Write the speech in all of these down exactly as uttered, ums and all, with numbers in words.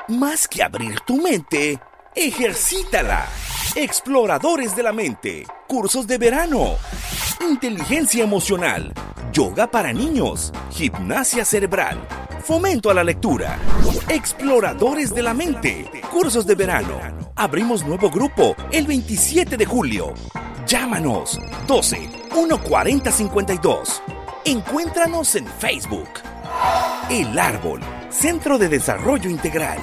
Más que abrir tu mente, ejercítala. Exploradores de la mente, cursos de verano, inteligencia emocional, yoga para niños, gimnasia cerebral, fomento a la lectura. Exploradores de la mente, cursos de verano. Abrimos nuevo grupo el veintisiete de julio. Llámanos doce, uno cuarenta, cincuenta y dos. Encuéntranos en Facebook. El Árbol, Centro de Desarrollo Integral.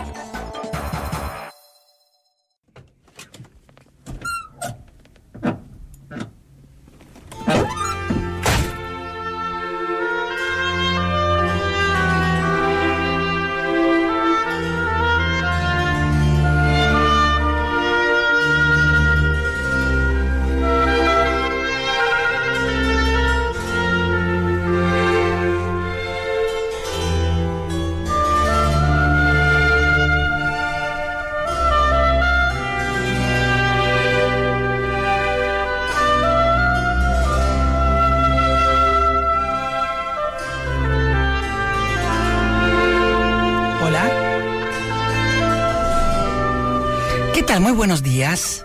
Muy buenos días.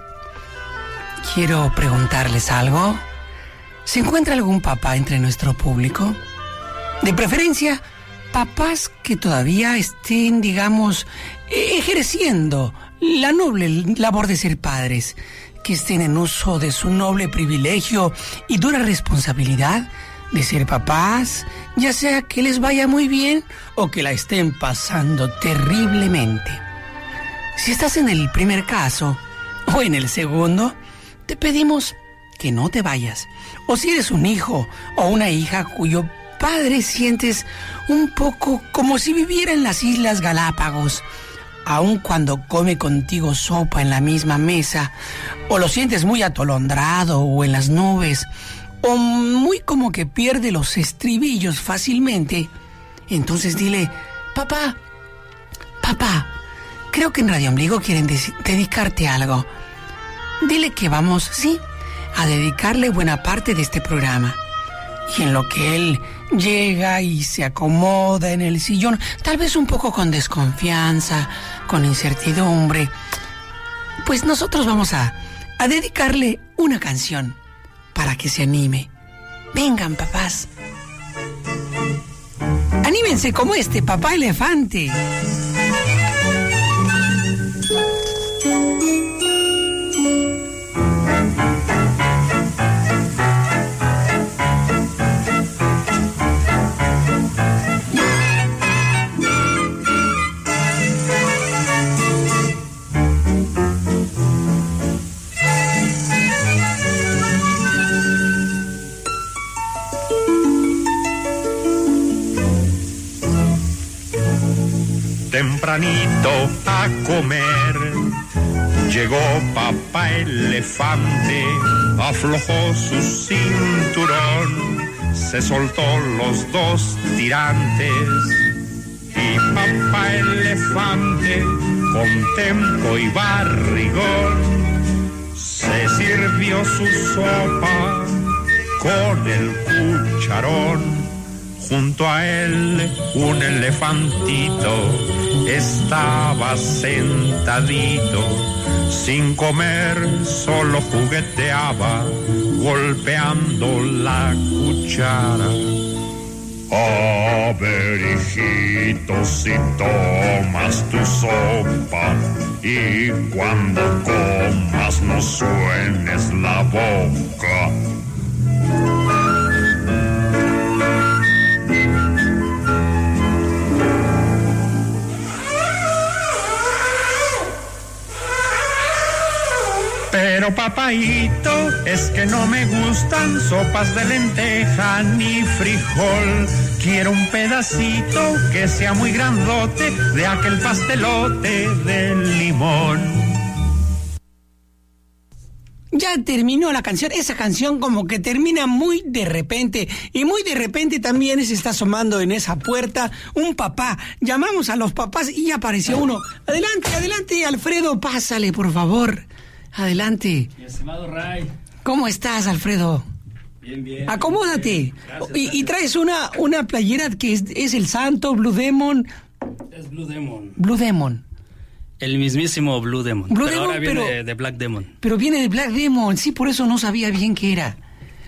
Quiero preguntarles algo. ¿Se encuentra algún papá entre nuestro público? De preferencia, papás que todavía estén, digamos, ejerciendo la noble labor de ser padres, que estén en uso de su noble privilegio y dura responsabilidad de ser papás, ya sea que les vaya muy bien o que la estén pasando terriblemente. Si estás en el primer caso o en el segundo, te pedimos que no te vayas. O si eres un hijo o una hija cuyo padre sientes un poco como si viviera en las Islas Galápagos, aun cuando come contigo sopa en la misma mesa, o lo sientes muy atolondrado o en las nubes, o muy como que pierde los estribillos fácilmente, entonces dile: papá, papá, creo que en Radio Ombligo quieren de- dedicarte algo. Dile que vamos, sí, a dedicarle buena parte de este programa. Y en lo que él llega y se acomoda en el sillón, tal vez un poco con desconfianza, con incertidumbre, pues nosotros vamos a, a dedicarle una canción para que se anime. Vengan, papás. Anímense como este papá elefante. Tempranito a comer, llegó papá elefante, aflojó su cinturón, se soltó los dos tirantes y papá elefante, con tempo y barrigón, se sirvió su sopa con el cucharón. Junto a él un elefantito estaba sentadito, sin comer solo jugueteaba, golpeando la cuchara. A ver, hijito, si tomas tu sopa y cuando comas no suenes la boca. Pero papaito, es que no me gustan sopas de lenteja ni frijol. Quiero un pedacito que sea muy grandote de aquel pastelote de limón. Ya terminó la canción. Esa canción como que termina muy de repente. Y muy de repente también se está asomando en esa puerta un papá. Llamamos a los papás y ya apareció uno. Adelante, adelante, Alfredo, pásale, por favor. Adelante. Mi estimado Ray. ¿Cómo estás, Alfredo? Bien, bien. Acomódate. Bien. Gracias, y, gracias. y traes una, una playera que es, es el santo, Blue Demon. Es Blue Demon. Blue Demon. El mismísimo Blue Demon. Blue pero Demon, ahora viene pero, de, de Black Demon. Pero viene de Black Demon, sí, por eso no sabía bien qué era.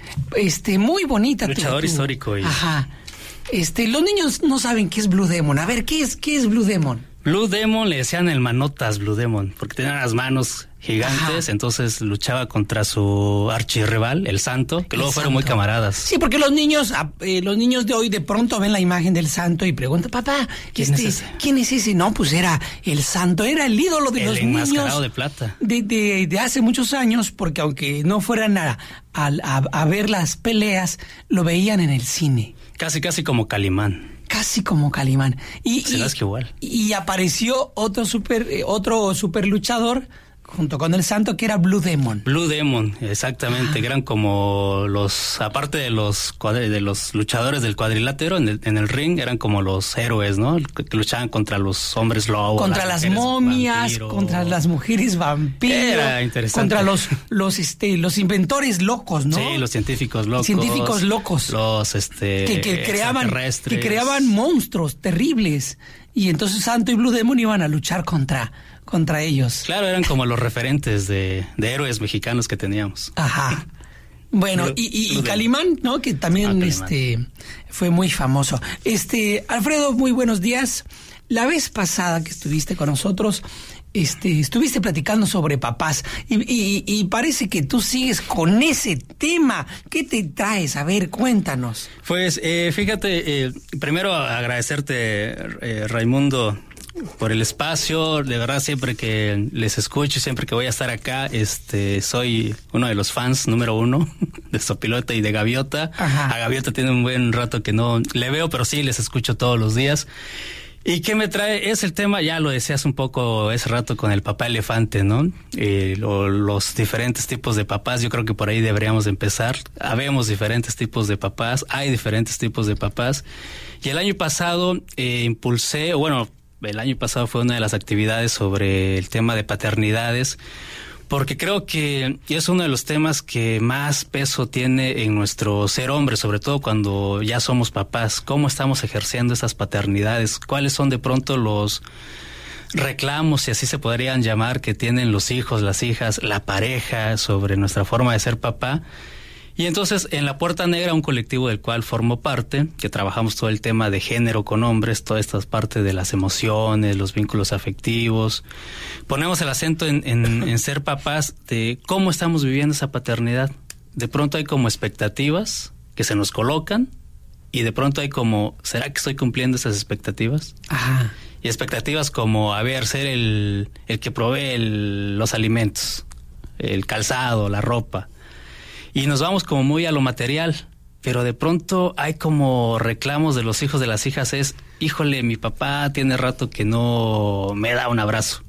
Este, muy bonita. Luchador tu, tu, histórico. Y... Ajá. Este, los niños no saben qué es Blue Demon. A ver, ¿qué es, qué es Blue Demon? Blue Demon le decían el manotas Blue Demon, porque tenía las manos gigantes. Ajá. Entonces luchaba contra su archirrival, el Santo, que el luego santo. Fueron muy camaradas. Sí, porque los niños, eh, los niños de hoy de pronto ven la imagen del Santo y preguntan, papá, ¿quién, este, es, ese? ¿quién es ese? No, pues era el Santo, era el ídolo de el los niños. El enmascarado de plata. De, de, de hace muchos años, porque aunque no fueran a, a, a, a ver las peleas, lo veían en el cine. Casi, casi como Calimán. Casi como Calimán. Y, Se las que igual. Y apareció otro super, eh, otro super luchador junto con el Santo, que era Blue Demon. Blue Demon, exactamente, ah. que eran como los, aparte de los cuadri, de los luchadores del cuadrilátero en el, en el ring, eran como los héroes, ¿no? Que, que luchaban contra los hombres lobos. Contra las, las momias, vampiro. Contra las mujeres vampiros. Era interesante. Contra los, los, este, los inventores locos, ¿no? Sí, los científicos locos. Científicos locos. Los, este, que, que creaban, que creaban monstruos terribles. Y entonces Santo y Blue Demon iban a luchar contra... contra ellos. Claro, eran como los referentes de, de héroes mexicanos que teníamos. Ajá. Bueno, Blue, y, y, y Calimán, ¿no? Que también ah, este fue muy famoso. Este, Alfredo, muy buenos días. La vez pasada que estuviste con nosotros, este, estuviste platicando sobre papás y, y, y parece que tú sigues con ese tema. ¿Qué te traes? A ver, cuéntanos. Pues, eh, fíjate, eh, primero agradecerte, eh, Raimundo, por el espacio. De verdad, siempre que les escucho, siempre que voy a estar acá, este, soy uno de los fans número uno de Sopilote y de Gaviota. Ajá. A Gaviota tiene un buen rato que no le veo, pero sí les escucho todos los días. ¿Y qué me trae? Es el tema, ya lo decías un poco ese rato con el papá elefante, ¿no? Eh, lo, los diferentes tipos de papás, yo creo que por ahí deberíamos empezar. Habemos diferentes tipos de papás, hay diferentes tipos de papás. Y el año pasado eh, impulsé, bueno, el año pasado fue una de las actividades sobre el tema de paternidades, porque creo que es uno de los temas que más peso tiene en nuestro ser hombre, sobre todo cuando ya somos papás. ¿Cómo estamos ejerciendo esas paternidades? ¿Cuáles son de pronto los reclamos, si así se podrían llamar, que tienen los hijos, las hijas, la pareja sobre nuestra forma de ser papá? Y entonces, en La Puerta Negra, un colectivo del cual formo parte, que trabajamos todo el tema de género con hombres, todas estas partes de las emociones, los vínculos afectivos, ponemos el acento en, en, en ser papás, de cómo estamos viviendo esa paternidad. De pronto hay como expectativas que se nos colocan, y de pronto hay como, ¿será que estoy cumpliendo esas expectativas? Ajá. Y expectativas como, a ver, ser el, el que provee el, los alimentos, el calzado, la ropa. Y nos vamos como muy a lo material, pero de pronto hay como reclamos de los hijos, de las hijas, es, híjole, mi papá tiene rato que no me da un abrazo.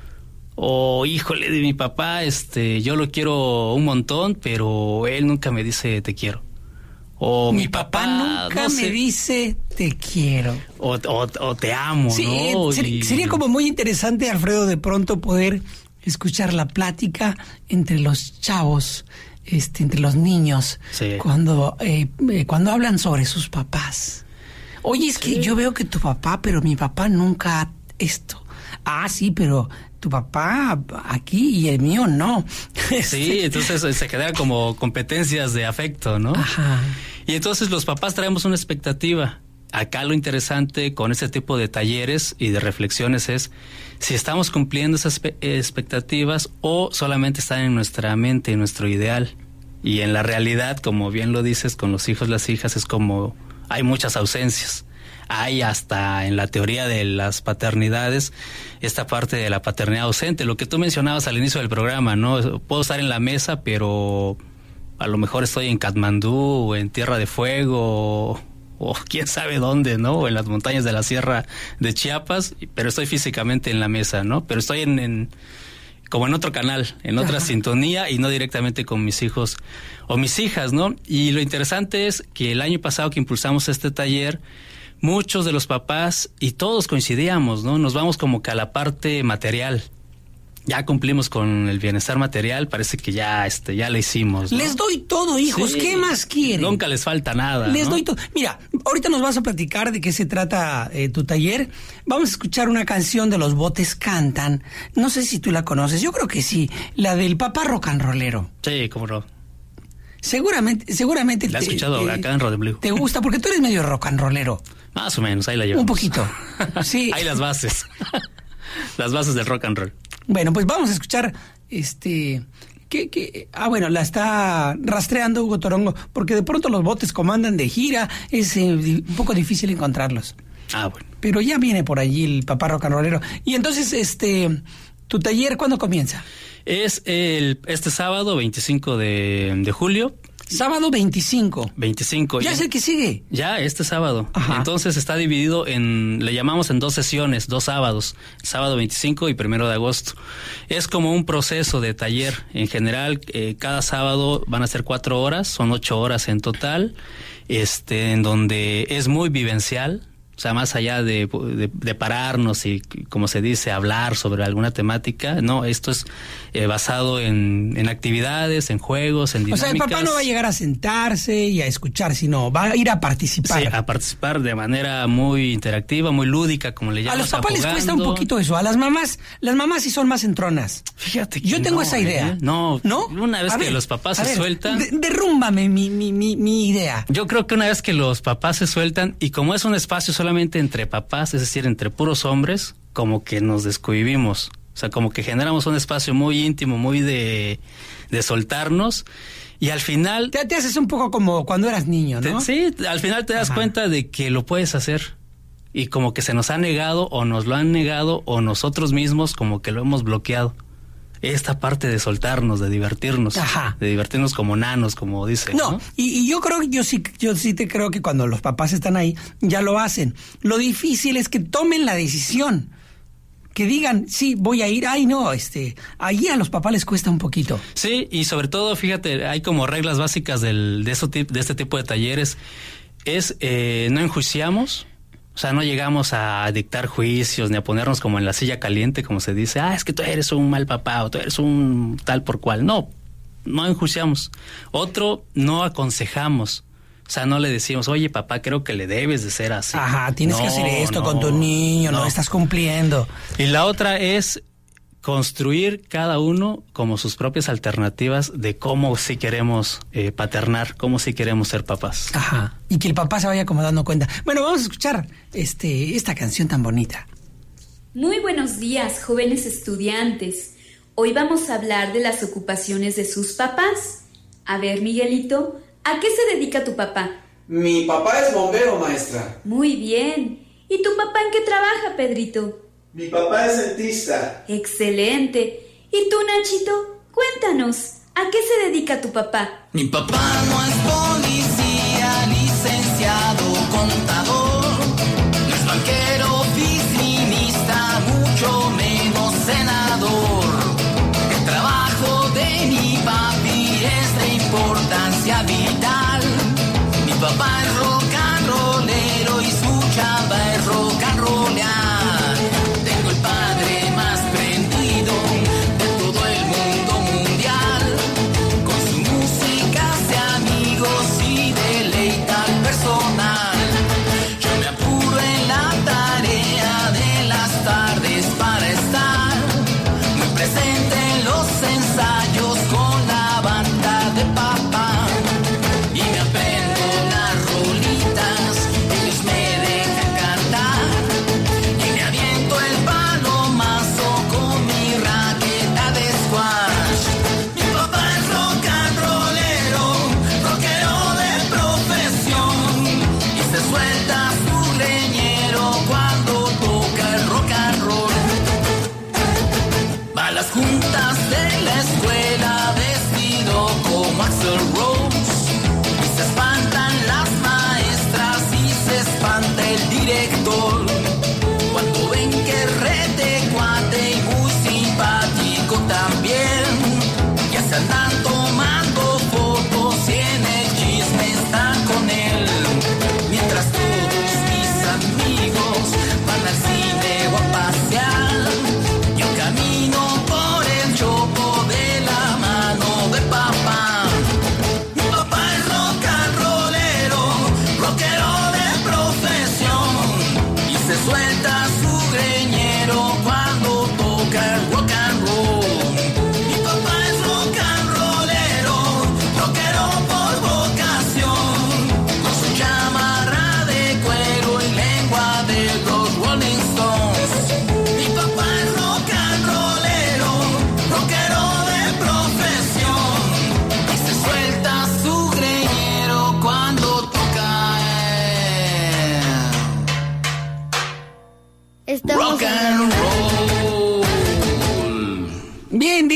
O, híjole, de mi papá, este, yo lo quiero un montón, pero él nunca me dice te quiero. O mi, mi papá, papá nunca no sé, me dice te quiero. O, o, o te amo, sí, ¿no? Ser, y... Sería como muy interesante, Alfredo, de pronto poder escuchar la plática entre los chavos, este, entre los niños, sí. cuando, eh, eh, cuando hablan sobre sus papás. Oye, es sí. que yo veo que tu papá, pero mi papá nunca esto. Ah, sí, pero tu papá aquí y el mío no. Sí, entonces se quedan como competencias de afecto, ¿no? Ajá. Y entonces los papás traemos una expectativa. Acá lo interesante con este tipo de talleres y de reflexiones es si estamos cumpliendo esas expectativas o solamente están en nuestra mente, en nuestro ideal. Y en la realidad, como bien lo dices, con los hijos, las hijas, es como hay muchas ausencias. Hay hasta en la teoría de las paternidades esta parte de la paternidad ausente, lo que tú mencionabas al inicio del programa, ¿no? Puedo estar en la mesa, pero a lo mejor estoy en Katmandú o en Tierra de Fuego o, o quién sabe dónde, ¿no? O en las montañas de la Sierra de Chiapas, pero estoy físicamente en la mesa, ¿no? Pero estoy en, en como en otro canal, en otra Ajá. sintonía y no directamente con mis hijos o mis hijas, ¿no? Y lo interesante es que el año pasado que impulsamos este taller, muchos de los papás y todos coincidíamos, ¿no? Nos vamos como que a la parte material. ya cumplimos con el bienestar material, parece que ya este ya le hicimos, ¿no? Les doy todo, hijos, Sí. ¿qué más quieren? Nunca les falta nada, Les ¿no? doy todo. Mira, ahorita nos vas a platicar de qué se trata eh, tu taller. Vamos a escuchar una canción de Los Botes Cantan. No sé si tú la conoces, yo creo que sí. La del papá rock and rollero. Sí, cómo no. Seguramente, seguramente. La he te- escuchado te- acá en Radio Blue. Te gusta, porque tú eres medio rock and rollero. Más o menos, ahí la llevamos. Un poquito. Sí. Hay las bases. Las bases del rock and roll. Bueno, pues vamos a escuchar este. ¿Qué, qué? Ah, bueno, la está rastreando Hugo Torongo, porque de pronto los botes como andan de gira, es eh, di- un poco difícil encontrarlos. Ah, bueno. Pero ya viene por allí el papá rock and rollero. Y entonces, este, ¿tu taller cuándo comienza? Es el este sábado veinticinco de, de julio. Sábado veinticinco. veinticinco. Ya Y- es el que sigue. Ya, este sábado. Ajá. Entonces está dividido en, le llamamos en dos sesiones, dos sábados, sábado veinticinco y primero de agosto. Es como un proceso de taller. En general, eh, cada sábado van a ser cuatro horas, son ocho horas en total, este, en donde es muy vivencial. O sea, más allá de, de, de pararnos y, como se dice, hablar sobre alguna temática, no, esto es eh, basado en, en actividades, en juegos, en O dinámicas. sea, el papá no va a llegar a sentarse y a escuchar, sino va a ir a participar. Sí, a participar de manera muy interactiva, muy lúdica, como le A llaman. los papás les cuesta un poquito eso. A las mamás, las mamás sí son más entronas. Fíjate que Yo tengo no, esa idea. ¿eh? No, ¿No? una vez A que ver, los papás a se ver, sueltan. de- derrúmbame mi, mi, mi, mi idea. Yo creo que una vez que los papás se sueltan, y como es un espacio solamente entre papás, es decir, entre puros hombres, como que nos descohibimos. O sea, como que generamos un espacio muy íntimo, muy de, de soltarnos. Y al final... Te, te haces un poco como cuando eras niño, ¿no? Te- sí, al final te das Ajá. cuenta de que lo puedes hacer. Y como que se nos ha negado, o nos lo han negado, o nosotros mismos como que lo hemos bloqueado. Esta parte de soltarnos, de divertirnos. Ajá. De divertirnos como nanos, como dice. No, ¿no? y, y yo creo, yo sí, yo sí te creo que cuando los papás están ahí, ya lo hacen. Lo difícil es que tomen la decisión. Que digan, sí, voy a ir. Ay, no, este, ahí a los papás les cuesta un poquito. Sí, y sobre todo, fíjate, hay como reglas básicas del, de, eso, tip- de este tipo de talleres. Es, eh, no enjuiciamos. O sea, no llegamos a dictar juicios ni a ponernos como en la silla caliente, como se dice, ah, es que tú eres un mal papá o tú eres un tal por cual. No, no enjuiciamos. Otro, no aconsejamos. O sea, no le decimos, oye, papá, creo que le debes de ser así. Ajá, tienes que No, hacer esto no, con tu niño, no, no. estás cumpliendo. Y la otra es construir cada uno como sus propias alternativas de cómo sí queremos eh, paternar, cómo sí queremos ser papás. Ajá. Y que el papá se vaya como dando cuenta. Bueno, vamos a escuchar este, esta canción tan bonita. Muy buenos días, jóvenes estudiantes. Hoy vamos a hablar de las ocupaciones de sus papás. A ver, Miguelito, ¿a qué se dedica tu papá? Mi papá es bombero, maestra. Muy bien. ¿Y tu papá en qué trabaja, Pedrito? Mi papá es dentista. Excelente. ¿Y tú, Nachito? Cuéntanos, ¿a qué se dedica tu papá? Mi papá no es policía, licenciado, contador, no es banquero, oficinista, mucho menos senador. El trabajo de mi papi es de importancia vital. Mi papá es rock and rollero y su chamba es rock and rollear. Tengo el padre más prendido de todo el mundo mundial. Con su música hace amigos y deleita al personal.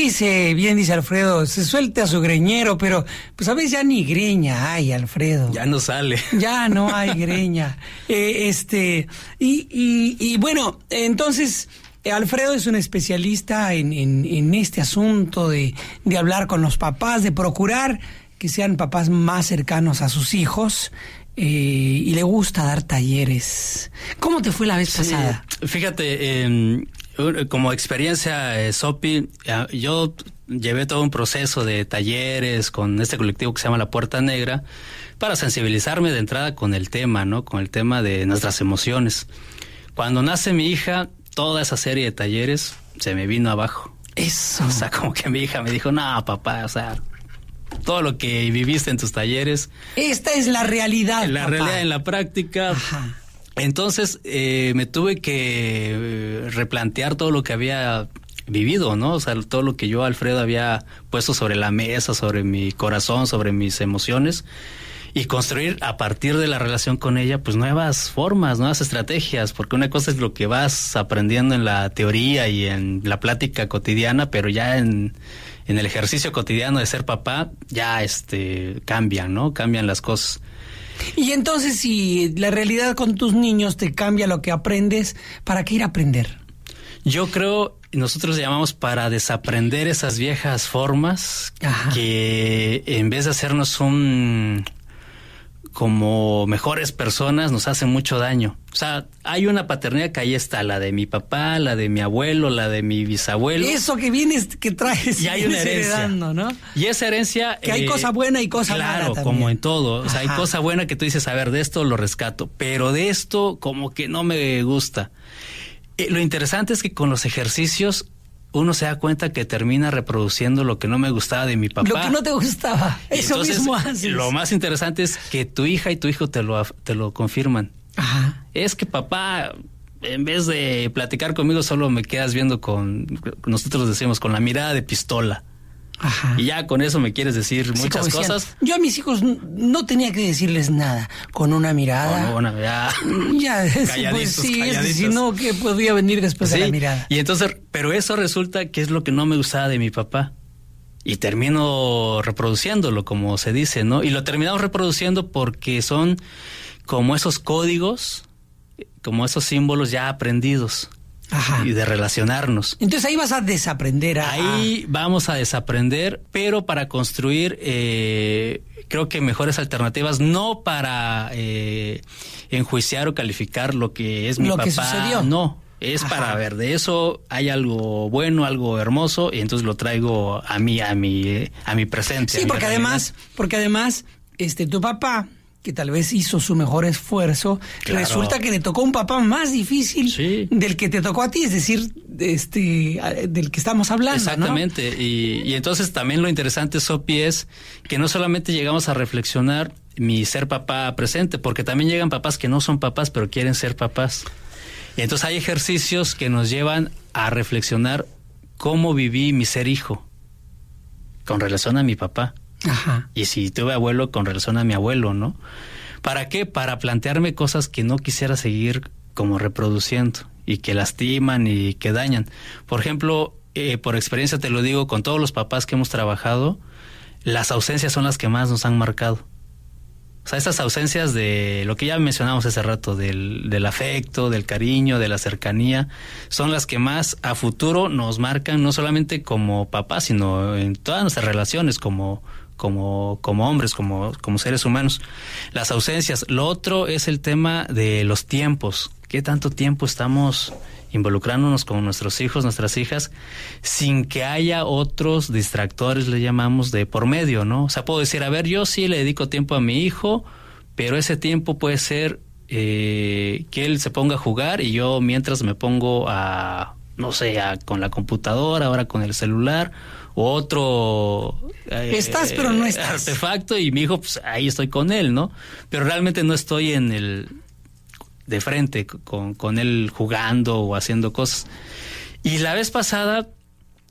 dice, bien dice Alfredo, se suelta su greñero, pero pues a veces ya ni greña hay, Alfredo. Ya no sale. Ya no hay greña. Eh, este, y, y, y bueno, entonces, Alfredo es un especialista en, en, en este asunto de, de hablar con los papás, de procurar que sean papás más cercanos a sus hijos. Eh, y le gusta dar talleres. ¿Cómo te fue la vez Sí, pasada? Fíjate, eh, como experiencia, eh, Sopi, eh, yo llevé todo un proceso de talleres con este colectivo que se llama La Puerta Negra para sensibilizarme de entrada con el tema, ¿no? Con el tema de nuestras emociones. Cuando nace mi hija, toda esa serie de talleres se me vino abajo. Eso. O sea, como que mi hija me dijo, no, papá, o sea, todo lo que viviste en tus talleres. Esta es la realidad. La papá. realidad en la práctica. Ajá. Entonces eh, me tuve que eh, replantear todo lo que había vivido, ¿no? O sea, todo lo que yo, Alfredo, había puesto sobre la mesa, sobre mi corazón, sobre mis emociones, y construir a partir de la relación con ella, pues nuevas formas, nuevas estrategias, porque una cosa es lo que vas aprendiendo en la teoría y en la plática cotidiana, pero ya en en el ejercicio cotidiano de ser papá, ya este cambian, ¿no? Cambian las cosas. Y entonces, si la realidad con tus niños te cambia lo que aprendes, ¿para qué ir a aprender? Yo creo, nosotros llamamos para desaprender esas viejas formas. Ajá. Que en vez de hacernos un como mejores personas, nos hacen mucho daño. O sea, hay una paternidad que ahí está, la de mi papá, la de mi abuelo, la de mi bisabuelo. Eso que vienes, que traes, y hay una herencia, heredando, ¿no? Y esa herencia... Que hay eh, cosa buena y cosa claro, mala también. Como en todo. O sea, Ajá. hay cosa buena que tú dices, a ver, de esto lo rescato, pero de esto como que no me gusta. Eh, lo interesante es que con los ejercicios uno se da cuenta que termina reproduciendo lo que no me gustaba de mi papá. Lo que no te gustaba. Eso entonces, mismo haces. Lo más interesante es que tu hija y tu hijo te lo, te lo confirman. Ajá. Es que papá, en vez de platicar conmigo, solo me quedas viendo con, nosotros decimos, con la mirada de pistola. Ajá. Y ya con eso me quieres decir sí, muchas decían, cosas. Yo a mis hijos no tenía que decirles nada. Con una mirada. Con una mirada. Ya, calladitos, pues sí, calladitos. Si no, ¿qué podía venir después sí, de la mirada? Y entonces, pero eso resulta que es lo que no me gustaba de mi papá. Y termino reproduciéndolo, como se dice, ¿no? Y lo terminamos reproduciendo porque son como esos códigos, como esos símbolos ya aprendidos. Ajá. Y de relacionarnos. Entonces ahí vas a desaprender. A... Ahí vamos a desaprender, pero para construir, eh, creo que mejores alternativas, no para eh, enjuiciar o calificar lo que es mi lo papá. Que sucedió. No, es Ajá. para ver, de eso hay algo bueno, algo hermoso, y entonces lo traigo a mí, a mi, a mi presente. Sí, porque además, porque además, este, tu papá, que tal vez hizo su mejor esfuerzo, claro. Resulta que le tocó un papá más difícil sí. del que te tocó a ti, es decir, este, del que estamos hablando. Exactamente, ¿no? y, y entonces también lo interesante, Sopi, es que no solamente llegamos a reflexionar mi ser papá presente, porque también llegan papás que no son papás, pero quieren ser papás. Y entonces hay ejercicios que nos llevan a reflexionar cómo viví mi ser hijo con relación a mi papá. Ajá. Y si tuve abuelo, con relación a mi abuelo, ¿no? ¿Para qué? Para plantearme cosas que no quisiera seguir como reproduciendo y que lastiman y que dañan. Por ejemplo, eh, por experiencia te lo digo, con todos los papás que hemos trabajado, las ausencias son las que más nos han marcado. O sea, esas ausencias de lo que ya mencionamos hace rato, del, del afecto, del cariño, de la cercanía, son las que más a futuro nos marcan, no solamente como papás, sino en todas nuestras relaciones, como como como hombres, como como seres humanos. Las ausencias. Lo otro es el tema de los tiempos. ¿Qué tanto tiempo estamos involucrándonos con nuestros hijos, nuestras hijas, sin que haya otros distractores, le llamamos, de por medio, ¿no? O sea, puedo decir, a ver, yo sí le dedico tiempo a mi hijo, pero ese tiempo puede ser eh, que él se ponga a jugar y yo mientras me pongo a, no sé, a, con la computadora, ahora con el celular, o otro eh, estás pero no estás artefacto, y mi hijo, pues ahí estoy con él, ¿no? Pero realmente no estoy en el de frente con, con él jugando o haciendo cosas. Y la vez pasada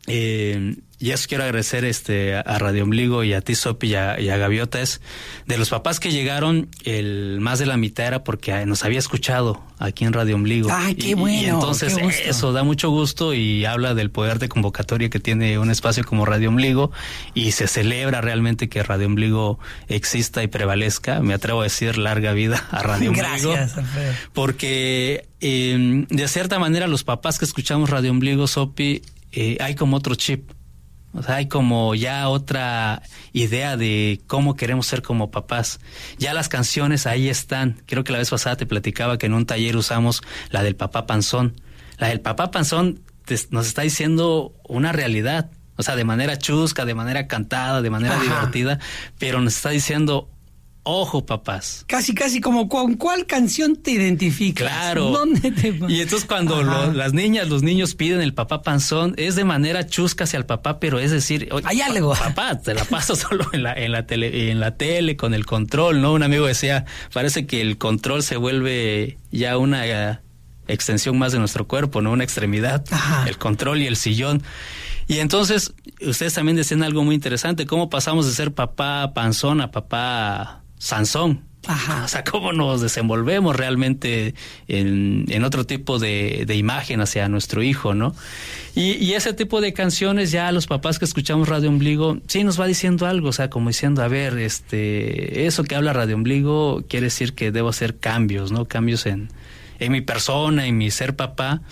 Eh, y eso quiero agradecer este a Radio Ombligo y a ti, Sopi, y a, y a Gaviota. Es de los papás que llegaron, el más de la mitad era porque nos había escuchado aquí en Radio Ombligo. ¡Ay, qué y, bueno! Y entonces qué eso da mucho gusto y habla del poder de convocatoria que tiene un espacio como Radio Ombligo, y se celebra realmente que Radio Ombligo exista y prevalezca. Me atrevo a decir larga vida a Radio Ombligo. Gracias, Alfredo. Porque eh, de cierta manera los papás que escuchamos Radio Ombligo, Sopi, eh, hay como otro chip. O sea, hay como ya otra idea de cómo queremos ser como papás. Ya las canciones ahí están. Creo que la vez pasada te platicaba que en un taller usamos la del papá panzón. La del papá panzón te, nos está diciendo una realidad. O sea, de manera chusca, de manera cantada, de manera Ajá. divertida, pero nos está diciendo... Ojo, papás. Casi, casi como con cuál canción te identificas. Claro. ¿Dónde te... Y entonces cuando lo, las niñas, los niños piden el papá panzón, es de manera chusca hacia el papá, pero es decir, hay algo. Papá, te la paso solo en la, en la tele, en la tele con el control, ¿no? Un amigo decía, parece que el control se vuelve ya una uh, extensión más de nuestro cuerpo, ¿no? Una extremidad. Ajá. El control y el sillón. Y entonces, ustedes también decían algo muy interesante, cómo pasamos de ser papá panzón a papá Sansón. Ajá. O sea, cómo nos desenvolvemos realmente en, en otro tipo de, de imagen hacia nuestro hijo, ¿no? Y, y ese tipo de canciones, ya los papás que escuchamos Radio Ombligo, sí nos va diciendo algo, o sea, como diciendo, a ver, este, eso que habla Radio Ombligo quiere decir que debo hacer cambios, ¿no? Cambios en, en mi persona, en mi ser papá.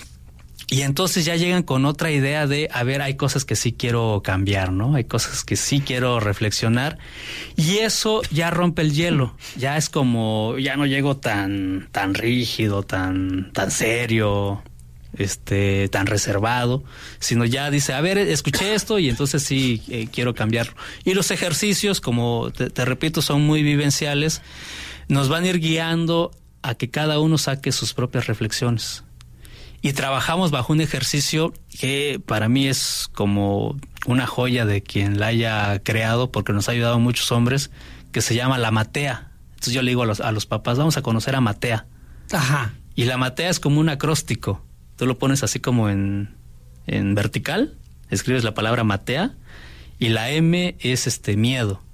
Y entonces ya llegan con otra idea de, a ver, hay cosas que sí quiero cambiar, ¿no? Hay cosas que sí quiero reflexionar. Y eso ya rompe el hielo. Ya es como, ya no llego tan, tan rígido, tan, tan serio, este, tan reservado, sino ya dice, a ver, escuché esto y entonces sí eh, quiero cambiarlo. Y los ejercicios, como te, te repito, son muy vivenciales, nos van a ir guiando a que cada uno saque sus propias reflexiones. Y trabajamos bajo un ejercicio que para mí es como una joya de quien la haya creado, porque nos ha ayudado a muchos hombres, que se llama la matea. Entonces yo le digo a los, a los papás, vamos a conocer a matea. Ajá. Y la matea es como un acróstico. Tú lo pones así como en, en vertical, escribes la palabra matea, y la M es este miedo.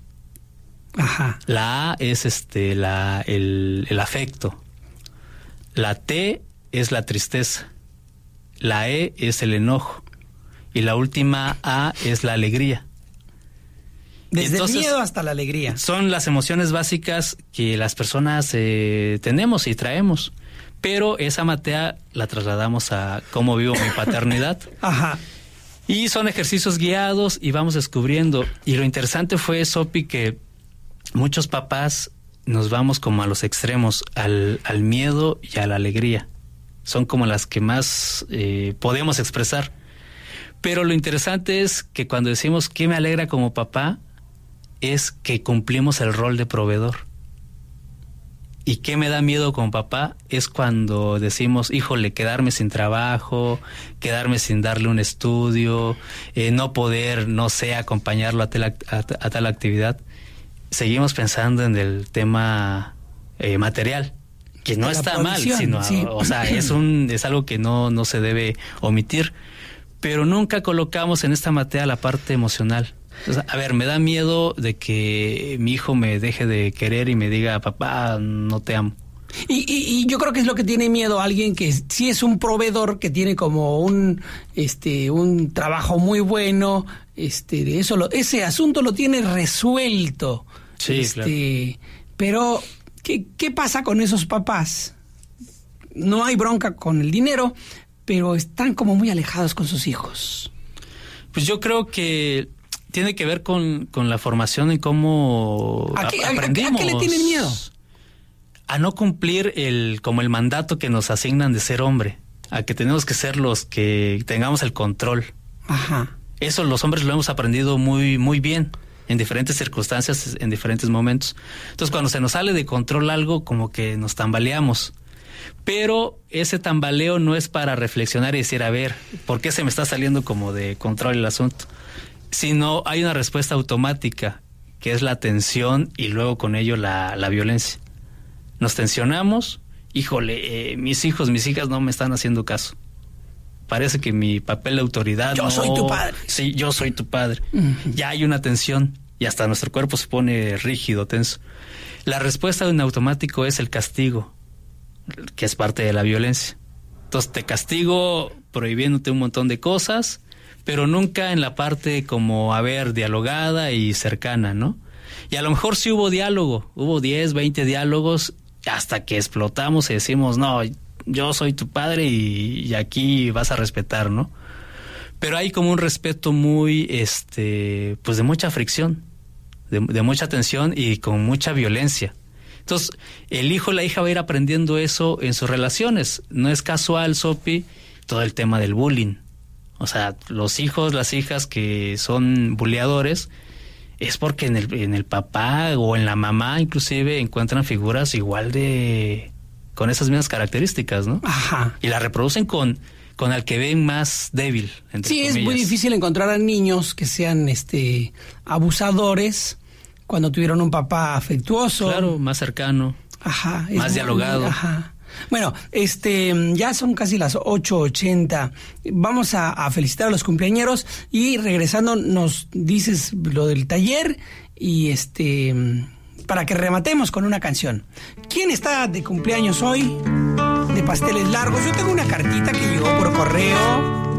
Ajá. La A es este la el, el afecto. La T es la tristeza. La E es el enojo. Y la última A es la alegría. Desde Entonces, el miedo hasta la alegría. Son las emociones básicas que las personas eh, tenemos y traemos. Pero esa matea la trasladamos a cómo vivo mi paternidad. Ajá. Y son ejercicios guiados y vamos descubriendo. Y lo interesante fue, Sopi, que muchos papás nos vamos como a los extremos, al, al miedo y a la alegría. Son como las que más eh, podemos expresar. Pero lo interesante es que cuando decimos ¿qué me alegra como papá? Es que cumplimos el rol de proveedor. ¿Y qué me da miedo como papá? Es cuando decimos, híjole, quedarme sin trabajo, quedarme sin darle un estudio, eh, no poder, no sé, acompañarlo a tal, a, a tal actividad. Seguimos pensando en el tema eh, material. Que no está mal, sino, sí. o sea, es un es algo que no, no se debe omitir, pero nunca colocamos en esta matea la parte emocional. O sea, a ver, me da miedo de que mi hijo me deje de querer y me diga, papá, no te amo. Y, y, y yo creo que es lo que tiene miedo alguien que sí es un proveedor, que tiene como un este un trabajo muy bueno, este de eso lo, ese asunto lo tiene resuelto. Sí, este, claro. Pero ¿Qué, ¿Qué pasa con esos papás? No hay bronca con el dinero, pero están como muy alejados con sus hijos. Pues yo creo que tiene que ver con, con la formación y cómo ¿A qué, aprendimos. ¿A qué le tienen miedo? A no cumplir el como el mandato que nos asignan de ser hombre. A que tenemos que ser los que tengamos el control. Ajá. Eso los hombres lo hemos aprendido muy, muy bien. En diferentes circunstancias, en diferentes momentos. Entonces, cuando se nos sale de control algo, como que nos tambaleamos. Pero ese tambaleo no es para reflexionar y decir, a ver, ¿por qué se me está saliendo como de control el asunto? Sino hay una respuesta automática, que es la tensión y luego con ello la, la violencia. Nos tensionamos, híjole, eh, mis hijos, mis hijas no me están haciendo caso. parece que mi papel de autoridad... Yo no, soy tu padre. Sí, yo soy tu padre. Uh-huh. Ya hay una tensión y hasta nuestro cuerpo se pone rígido, tenso. La respuesta de un automático es el castigo, que es parte de la violencia. Entonces te castigo prohibiéndote un montón de cosas, pero nunca en la parte como, a ver, dialogada y cercana, ¿no? Y a lo mejor sí hubo diálogo, hubo diez, veinte diálogos, hasta que explotamos y decimos, no, yo soy tu padre y, y aquí vas a respetar, ¿no? Pero hay como un respeto muy, este, pues de mucha fricción, de, de mucha tensión y con mucha violencia. Entonces, el hijo o la hija va a ir aprendiendo eso en sus relaciones. No es casual, Sopi, todo el tema del bullying. O sea, los hijos, las hijas que son buleadores, es porque en el, en el papá o en la mamá inclusive encuentran figuras igual de... con esas mismas características, ¿no? Ajá. Y la reproducen con, con al que ven más débil, entre Sí, comillas. es muy difícil encontrar a niños que sean este abusadores cuando tuvieron un papá afectuoso. Claro, más cercano. Ajá. Más muy, dialogado. Ajá. Bueno, este, ya son casi las ocho ochenta. Vamos a, a felicitar a los cumpleañeros y regresando nos dices lo del taller y este, para que rematemos con una canción. ¿Quién está de cumpleaños hoy? De pasteles largos. Yo tengo una cartita que llegó por correo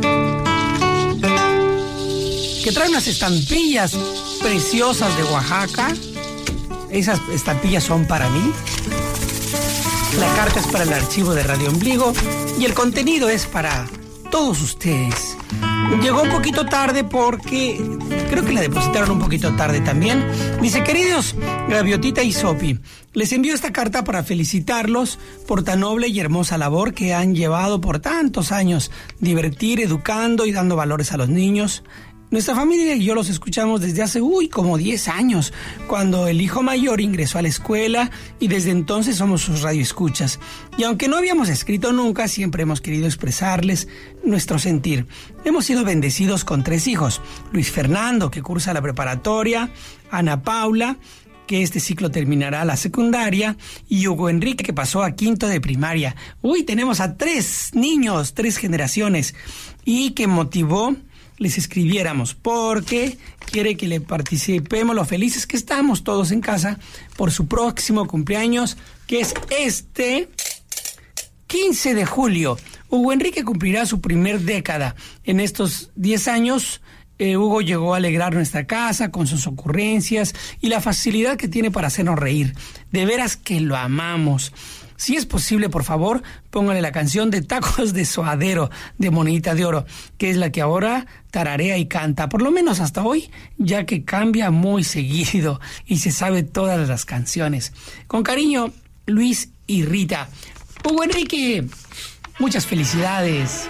que trae unas estampillas preciosas de Oaxaca. Esas estampillas son para mí. La carta es para el archivo de Radio Ombligo y el contenido es para todos ustedes. Llegó un poquito tarde porque creo que la depositaron un poquito tarde también. Dice, queridos Gaviotita y Sopi, les envío esta carta para felicitarlos por tan noble y hermosa labor que han llevado por tantos años, divertir, educando y dando valores a los niños. Nuestra familia y yo los escuchamos desde hace, uy, como diez años, cuando el hijo mayor ingresó a la escuela y desde entonces somos sus radioescuchas. Y aunque no habíamos escrito nunca, siempre hemos querido expresarles nuestro sentir. Hemos sido bendecidos con tres hijos, Luis Fernando, que cursa la preparatoria, Ana Paula, que este ciclo terminará la secundaria, y Hugo Enrique, que pasó a quinto de primaria. Uy, tenemos a tres niños, tres generaciones, y que motivó les escribiéramos porque quiere que le participemos lo felices que estamos todos en casa por su próximo cumpleaños, que es este quince de julio. Hugo Enrique cumplirá su primer década. En estos diez años, eh, Hugo llegó a alegrar nuestra casa con sus ocurrencias y la facilidad que tiene para hacernos reír. De veras que lo amamos. Si es posible, por favor, póngale la canción de Tacos de Suadero de Monedita de Oro, que es la que ahora tararea y canta, por lo menos hasta hoy, ya que cambia muy seguido y se sabe todas las canciones. Con cariño, Luis y Rita. Hugo Enrique, muchas felicidades.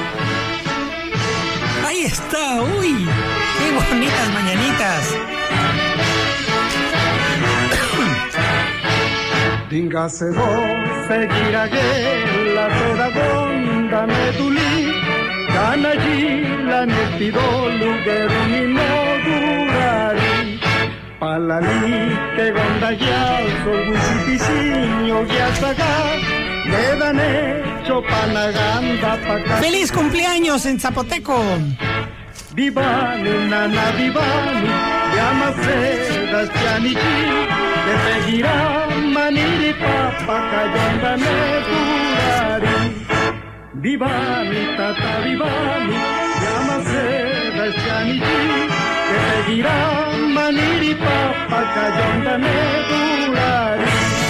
Ahí está, uy, qué bonitas mañanitas. Dingase do seguirage la pedagonda meduli Canallí la netido lugeruni no durari Palani que gonda ya sorbusipisinho yasaga Quedan hecho panaganda pa' ¡Feliz cumpleaños en zapoteco! Vivani, nana, vivani, llamasedas chanichi de seguirá maniri papa cayonda medurari Vivani, tata, vivani, llamasedas chanichi de seguirá maniri papa cayonda medurari.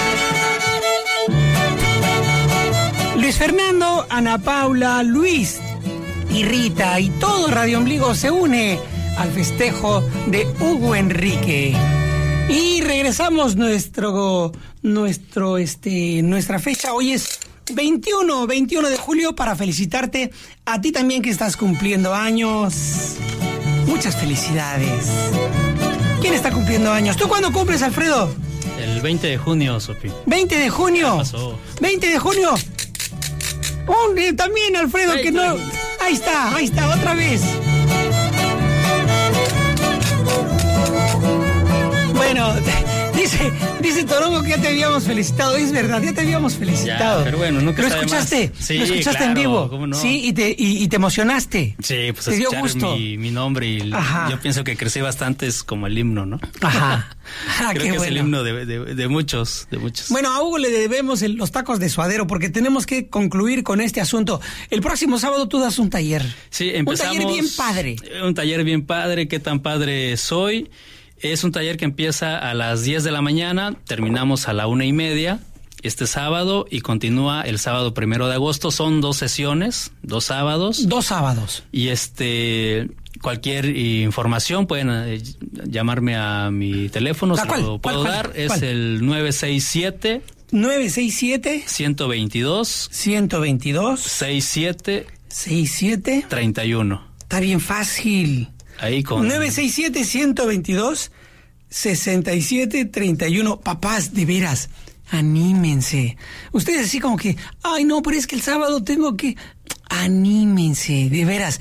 Luis Fernando, Ana Paula, Luis y Rita y todo Radio Ombligo se une al festejo de Hugo Enrique. Y regresamos nuestro nuestro este nuestra fecha. Hoy es veintiuno de julio para felicitarte a ti también que estás cumpliendo años. Muchas felicidades. ¿Quién está cumpliendo años? ¿Tú cuándo cumples, Alfredo? El veinte de junio, Sopi. veinte de junio. ¿Qué pasó? veinte de junio. Oh, eh, también, Alfredo, que no. Ahí está, ahí está, otra vez. Bueno, Dice, dice Torongo que ya te habíamos felicitado. Es verdad, ya te habíamos felicitado. Ya, pero bueno, nunca ¿Lo sabe escuchaste? más. Sí, ¿Lo escuchaste claro, en vivo? ¿cómo no? Sí, y te, y, y te emocionaste. Sí, pues te dio escuchar gusto. Mi, mi nombre y Ajá. yo pienso que crecí bastante, es como el himno, ¿no? Ajá. Ah, Creo qué que bueno. es el himno de, de, de muchos, de muchos. Bueno, a Hugo le debemos el- los tacos de suadero porque tenemos que concluir con este asunto. El próximo sábado tú das un taller. Sí, empezamos. Un taller bien padre. Un taller bien padre, qué tan padre soy. Es un taller que empieza a las diez de la mañana, terminamos a la una y media este sábado y continúa el sábado primero de agosto. Son dos sesiones, dos sábados. Dos sábados. Y este, cualquier información pueden eh, llamarme a mi teléfono, ¿A se cuál? lo puedo ¿Cuál, cuál? dar. Es ¿Cuál? el nueve seis siete, nueve seis siete, uno dos dos, uno dos dos, seis siete seis siete. tres uno. Está bien fácil. Ahí con... nueve seis siete, uno dos dos, seis siete tres uno. Papás, de veras, anímense. Ustedes así como que, ay no, pero es que el sábado tengo que... Anímense, de veras.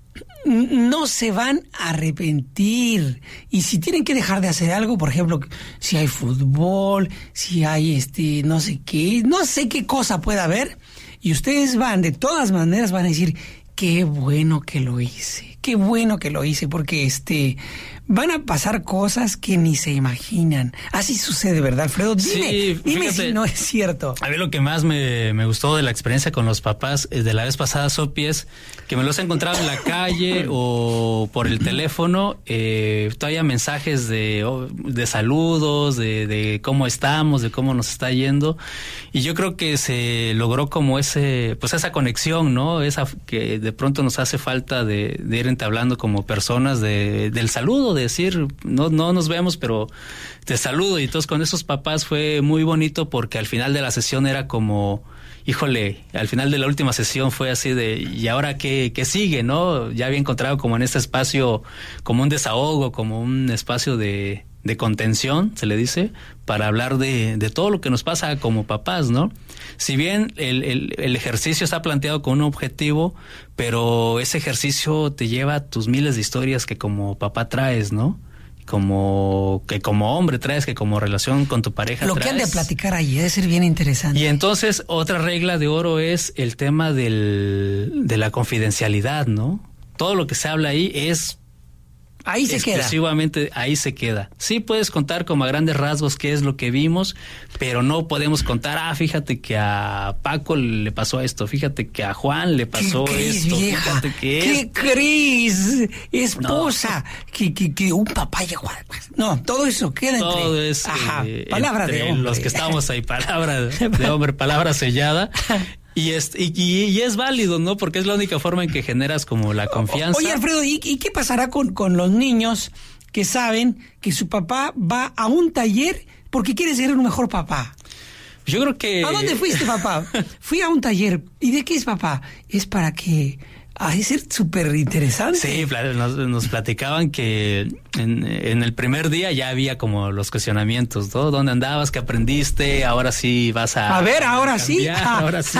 N- No se van a arrepentir. Y si tienen que dejar de hacer algo, por ejemplo, si hay fútbol, si hay este, no sé qué, no sé qué cosa pueda haber, y ustedes van, de todas maneras van a decir, qué bueno que lo hice, qué bueno que lo hice, porque este van a pasar cosas que ni se imaginan. Así sucede, ¿verdad, Alfredo? Dime, Sí, dime fíjate, si no es cierto. a mí lo que más me, me gustó de la experiencia con los papás eh, de la vez pasada, Sopi, es que me los he encontrado en la calle o por el teléfono, eh, todavía mensajes de, oh, de saludos, de, de cómo estamos, de cómo nos está yendo, y yo creo que se logró como ese, pues esa conexión, ¿no? Esa que de pronto nos hace falta de, de ir entablando como personas, de, del saludo, de decir, no, no nos vemos, pero te saludo. Y entonces con esos papás fue muy bonito porque al final de la sesión era como, híjole, al final de la última sesión fue así de, ¿y ahora qué, qué sigue, no? Ya había encontrado como en este espacio, como un desahogo, como un espacio de, de contención, se le dice, para hablar de, de todo lo que nos pasa como papás, ¿no? Si bien el, el, el ejercicio está planteado con un objetivo, pero ese ejercicio te lleva a tus miles de historias que como papá traes, ¿no? Como que como hombre traes, que como relación con tu pareja Lo traes. que han de platicar ahí debe ser bien interesante. Y entonces otra regla de oro es el tema del, de la confidencialidad, ¿no? Todo lo que se habla ahí es Ahí se queda. exclusivamente, ahí se queda. Sí puedes contar como a grandes rasgos qué es lo que vimos, pero no podemos contar, ah, fíjate que a Paco le pasó esto, fíjate que a Juan le pasó ¿Qué crees, esto, vieja? fíjate que ¿Qué es... crees? Esposa. Que, que, que un papá llegó. No, todo eso queda entre... Todo es Ajá, eh, palabra entre de hombre. los que estamos ahí, palabra de hombre, palabra sellada. Y es, y, y, y es válido, ¿no? Porque es la única forma en que generas como la confianza. Oye, Alfredo, ¿y, y qué pasará con, con los niños que saben que su papá va a un taller porque quiere ser un mejor papá? Yo creo que... ¿A dónde fuiste, papá? Fui a un taller. ¿Y de qué es, papá? Es para que... Ha de ser súper interesante. Sí, pla- nos, nos platicaban que en, en el primer día ya había como los cuestionamientos, ¿no? ¿Dónde andabas? ¿Qué aprendiste? Ahora sí vas a... A ver, ahora a sí. cambiar, ahora sí.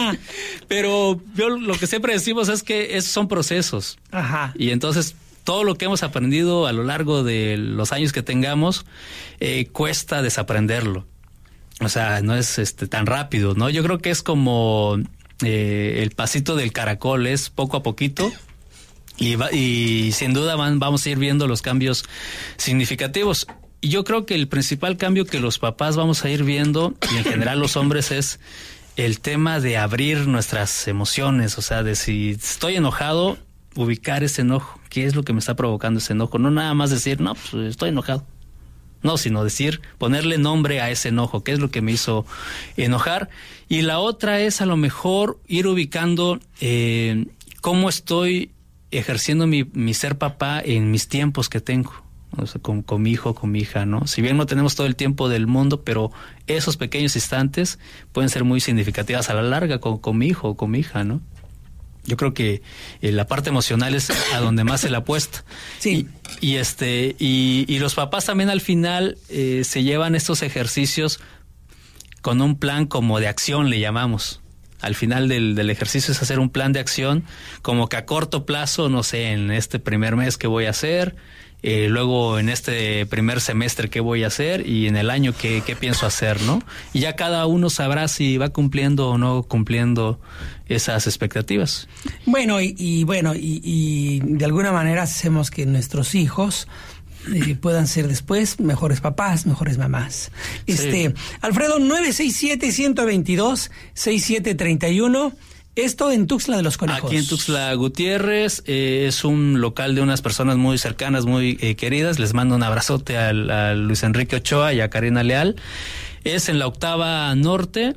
Pero yo lo que siempre decimos es que esos son procesos. Ajá. Y entonces todo lo que hemos aprendido a lo largo de los años que tengamos, eh, cuesta desaprenderlo. O sea, no es este tan rápido, ¿no? Yo creo que es como eh, el pasito del caracol, es poco a poquito. Y, va, y sin duda van, vamos a ir viendo los cambios significativos. Y yo creo que el principal cambio que los papás vamos a ir viendo, y en general los hombres, es el tema de abrir nuestras emociones. O sea, de si estoy enojado, ubicar ese enojo. ¿Qué es lo que me está provocando ese enojo? No nada más decir, no, pues estoy enojado. No, sino decir, ponerle nombre a ese enojo, qué es lo que me hizo enojar. Y la otra es a lo mejor ir ubicando eh, cómo estoy ejerciendo mi, mi ser papá en mis tiempos que tengo, o sea, con, con mi hijo, con mi hija, ¿no? Si bien no tenemos todo el tiempo del mundo, pero esos pequeños instantes pueden ser muy significativas a la larga con, con mi hijo o con mi hija, ¿no? Yo creo que eh, la parte emocional es a donde más se la apuesta. Sí. Y, y este y, y los papás también al final eh, se llevan estos ejercicios con un plan como de acción, le llamamos. al final del, del ejercicio es hacer un plan de acción, como que a corto plazo, no sé, en este primer mes qué voy a hacer, eh, luego en este primer semestre qué voy a hacer y en el año qué, qué pienso hacer, ¿no? Y ya cada uno sabrá si va cumpliendo o no cumpliendo esas expectativas. Bueno, y, y bueno, y, y de alguna manera hacemos que nuestros hijos Eh, puedan ser después mejores papás, mejores mamás. Este, sí. Alfredo, nueve seis siete, uno dos dos, seis siete tres uno. Esto en Tuxtla de los Conejos. Aquí en Tuxtla Gutiérrez, eh, es un local de unas personas muy cercanas, muy eh, queridas. Les mando un abrazote al, a Luis Enrique Ochoa y a Karina Leal. Es en la octava norte,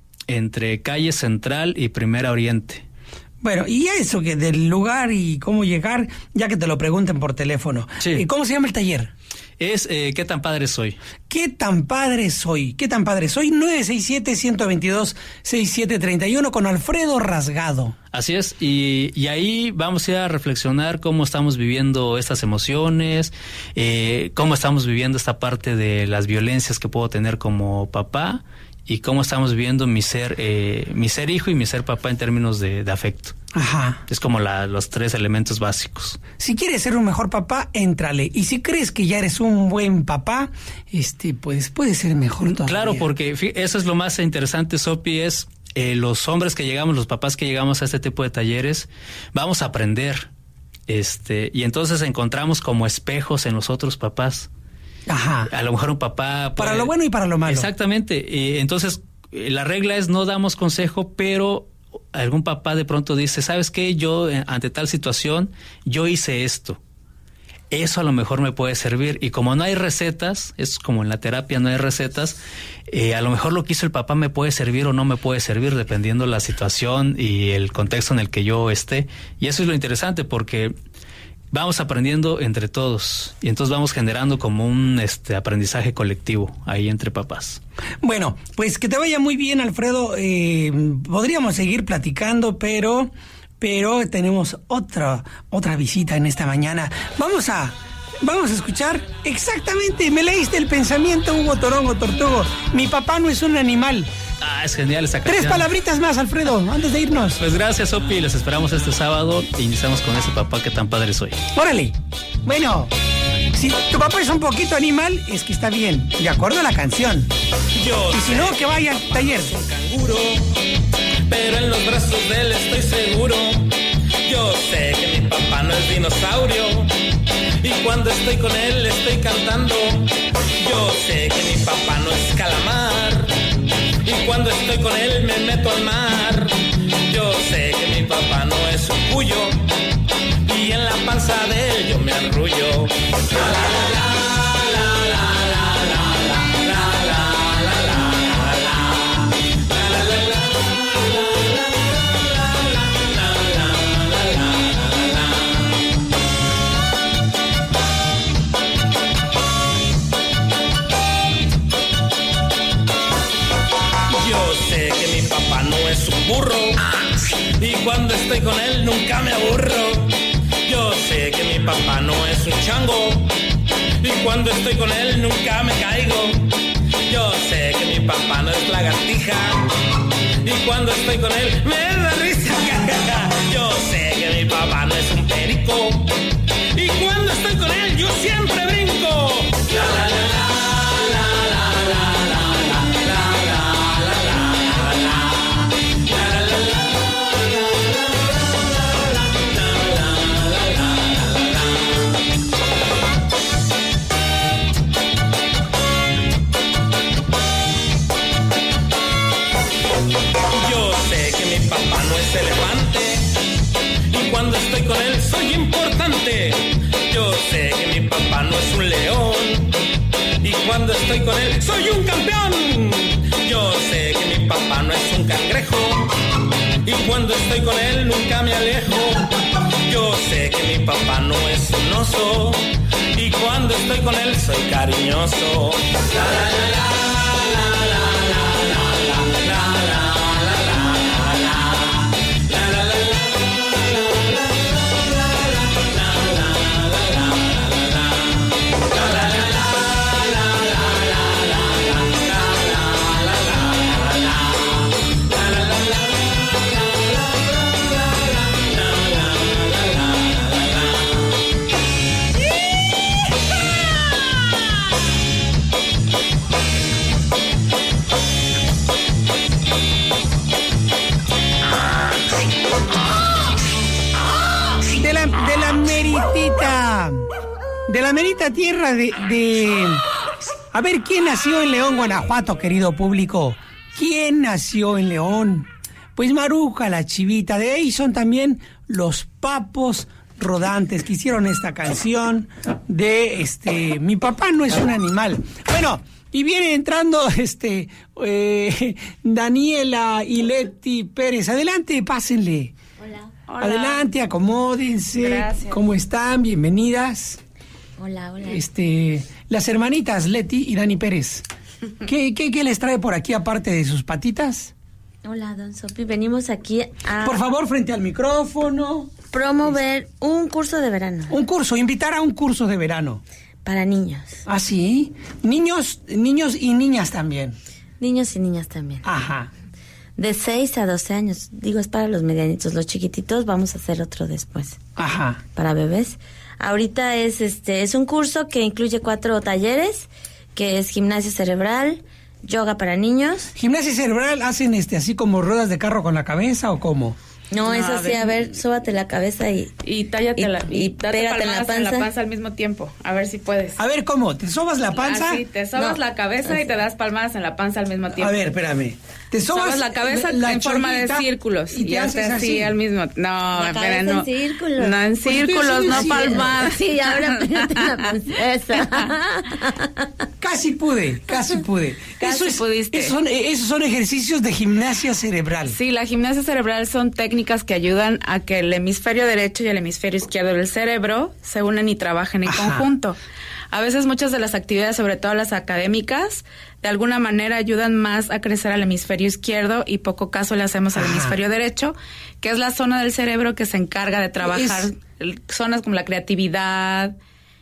entre calle Central y Primera Oriente. Bueno, y eso que del lugar y cómo llegar, ya que te lo pregunten por teléfono. Sí. ¿Y cómo se llama el taller? Es eh, ¿Qué tan padre soy? ¿Qué tan padre soy? ¿Qué tan padre soy? nueve seis siete, uno dos dos, seis siete tres uno con Alfredo Rasgado. Así es, y, y ahí vamos a ir a reflexionar cómo estamos viviendo estas emociones, eh, cómo estamos viviendo esta parte de las violencias que puedo tener como papá, y cómo estamos viviendo mi ser eh, mi ser hijo y mi ser papá en términos de, de afecto. Ajá. Es como la, los tres elementos básicos. Si quieres ser un mejor papá, éntrale. Y si crees que ya eres un buen papá, este, pues puede ser mejor todavía. Claro, porque eso es lo más interesante, Sopi, es eh, los hombres que llegamos, los papás que llegamos a este tipo de talleres, vamos a aprender. este Y entonces encontramos como espejos en los otros papás. Ajá. A lo mejor un papá... Para puede... lo bueno y para lo malo. Exactamente. Eh, entonces, eh, la regla es no damos consejo, pero algún papá de pronto dice, ¿sabes qué? Yo, eh, ante tal situación, yo hice esto. Eso a lo mejor me puede servir. Y como no hay recetas, es como en la terapia no hay recetas, eh, a lo mejor lo que hizo el papá me puede servir o no me puede servir, dependiendo la situación y el contexto en el que yo esté. Y eso es lo interesante, porque vamos aprendiendo entre todos y entonces vamos generando como un este aprendizaje colectivo ahí entre papás. Bueno, pues que te vaya muy bien, Alfredo. Eh, podríamos seguir platicando, pero pero tenemos otra otra visita en esta mañana. Vamos a vamos a escuchar exactamente. Me leíste el pensamiento, Hugo Torongo Tortugo. Mi papá no es un animal. Ah, es genial esa canción. Tres palabritas más, Alfredo, antes de irnos. Pues gracias, Sopi, les esperamos este sábado e iniciamos con ese papá que tan padre soy. Órale. Bueno, si tu papá es un poquito animal, es que está bien, de acuerdo a la canción. Yo y si no, que vaya al taller. Canguro, pero en los brazos de él estoy seguro. Yo sé que mi papá no es dinosaurio, y cuando estoy con él estoy cantando. Yo sé que mi papá no es calamar, y cuando estoy con él me meto al mar. Yo sé que mi papá no es un cuyo, y en la panza de él yo me arrullo. La la la la la la la la la la la la Yo sé que mi papá no es un burro, y cuando estoy con él nunca me aburro. Yo sé que mi papá no es un chango, y cuando estoy con él nunca me caigo. Yo sé que mi papá no es lagartija, y cuando estoy con él me da risa. Yo sé que mi papá no es un perico, y cuando estoy con él yo siempre brinco. La la la la. Elefante, y cuando estoy con él soy importante. Yo sé que mi papá no es un león, y cuando estoy con él soy un campeón. Yo sé que mi papá no es un cangrejo, y cuando estoy con él nunca me alejo. Yo sé que mi papá no es un oso, y cuando estoy con él soy cariñoso. La la la la. meritita, de la merita tierra de, de... A ver, ¿quién nació en León, Guanajuato, querido público? ¿Quién nació en León? Pues Maruja, la Chivita. De ahí son también los Papos Rodantes que hicieron esta canción de este Mi papá no es un animal. Bueno, y viene entrando este eh, Daniela y Leti Pérez. Adelante, pásenle. Hola. Hola. Adelante, acomódense. Gracias. ¿Cómo están? Bienvenidas. Hola, hola. Este, las hermanitas Leti y Dani Pérez. ¿Qué, qué, qué les trae por aquí aparte de sus patitas? Hola, don Sopi. Venimos aquí a... Por favor, frente al micrófono. Promover un curso de verano. Un curso, invitar a un curso de verano. Para niños. ¿Ah, sí? Niños, niños y niñas también. Niños y niñas también. Ajá. De seis a doce años. Digo, es para los medianitos. Los chiquititos vamos a hacer otro después. Ajá. Para bebés. Ahorita es este es un curso que incluye cuatro talleres, que es gimnasia cerebral, yoga para niños. ¿Gimnasia cerebral hacen este así como ruedas de carro con la cabeza o cómo? No, No, es a así, ver. a ver, sóbate la cabeza y... Y tállate Y- la, y, y date pégate en la palmadas en la panza. panza al mismo tiempo. A ver si puedes. A ver, ¿cómo? ¿Te sobas la panza? Así, te sobas No. la cabeza y te das palmadas en la panza al mismo tiempo. A ver, espérame. Te sobas, Sobas la cabeza en forma de chollita círculos y y, te haces haces así, así al mismo. No, La espera, cabeza no. en círculos. No en Pues estoy círculos, haciendo no así. palmadas. Sí, ahora pégate en la panza. Esa. Casi pude, casi pude. Casi Eso es- pudiste. Esos son, esos son ejercicios de gimnasia cerebral. Sí, la gimnasia cerebral son técnicas que ayudan a que el hemisferio derecho y el hemisferio izquierdo del cerebro se unan y trabajen en Ajá. conjunto. A veces muchas de las actividades, sobre todo las académicas, de alguna manera ayudan más a crecer al hemisferio izquierdo y poco caso le hacemos al Ajá. hemisferio derecho, que es la zona del cerebro que se encarga de trabajar Es- el- zonas como la creatividad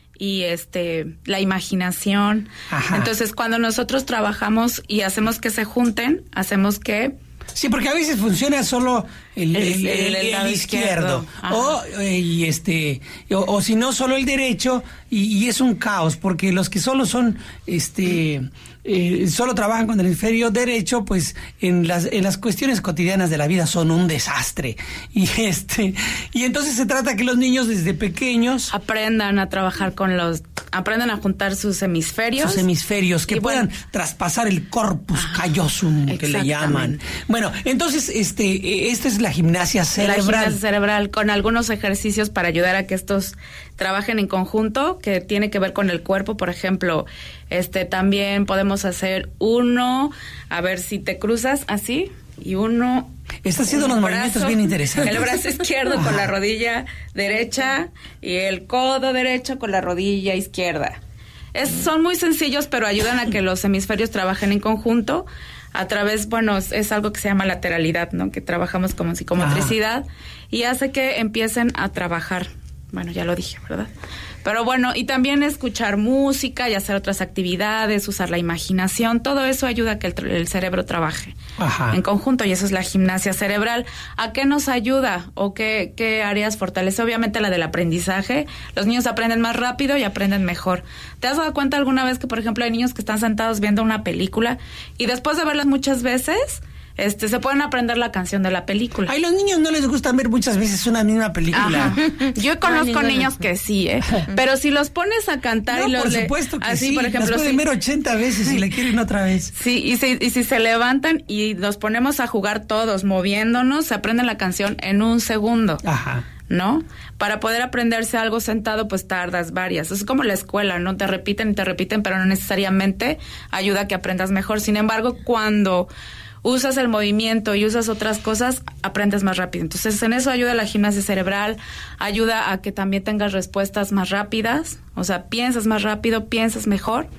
y este la imaginación. Ajá. Entonces, cuando nosotros trabajamos y hacemos que se junten, hacemos que Sí, porque a veces funciona solo el, El- el- el- el- el el lado izquierdo. izquierdo. Ajá. O, eh, y este, o, o si no, solo el derecho, y, y es un caos, porque los que solo son, este, eh, solo trabajan con el hemisferio derecho, pues en las, en las cuestiones cotidianas de la vida son un desastre. Y este, y entonces se trata que los niños desde pequeños, aprendan a trabajar con los, aprendan a juntar sus hemisferios. sus hemisferios, que Y puedan bueno, traspasar el corpus callosum, que le llaman. exactamente. Bueno, entonces, este, eh, esta es la gimnasia la cerebral. gimnasia cerebral con algunos ejercicios para ayudar a que estos trabajen en conjunto, que tiene que ver con el cuerpo. Por ejemplo, este también podemos hacer uno, a ver si te cruzas así, y uno. Está haciendo un unos movimientos bien interesantes. El brazo izquierdo con la rodilla derecha y el codo derecho con la rodilla izquierda. Es, son muy sencillos, pero ayudan a que los hemisferios trabajen en conjunto a través, bueno, es, es algo que se llama lateralidad, ¿no? Que trabajamos como psicomotricidad y hace que empiecen a trabajar. Bueno, ya lo dije, ¿verdad? Pero bueno, y también escuchar música y hacer otras actividades, usar la imaginación, todo eso ayuda a que el, tr- el cerebro trabaje Ajá. en conjunto, y eso es la gimnasia cerebral. ¿A qué nos ayuda o qué, qué áreas fortalece? Obviamente la del aprendizaje. Los niños aprenden más rápido y aprenden mejor. ¿Te has dado cuenta alguna vez que, por ejemplo, hay niños que están sentados viendo una película y después de verlas muchas veces, este, se pueden aprender la canción de la película? A los niños no les gusta ver muchas veces una misma película. Ajá. Yo conozco ninguno. niños que sí, ¿eh? Pero si los pones a cantar No, y los por le- supuesto que así, sí. por ejemplo, las pueden sí. ver ochenta veces y la quieren otra vez. Sí, y si, y si se levantan y nos ponemos a jugar todos moviéndonos, se aprende la canción en un segundo, Ajá. ¿no? Para poder aprenderse algo sentado, pues tardas varias. Es como la escuela, ¿no? Te repiten y te repiten, pero no necesariamente ayuda a que aprendas mejor. Sin embargo, cuando usas el movimiento y usas otras cosas, aprendes más rápido. Entonces, en eso ayuda la gimnasia cerebral, ayuda a que también tengas respuestas más rápidas, o sea, piensas más rápido, piensas mejor,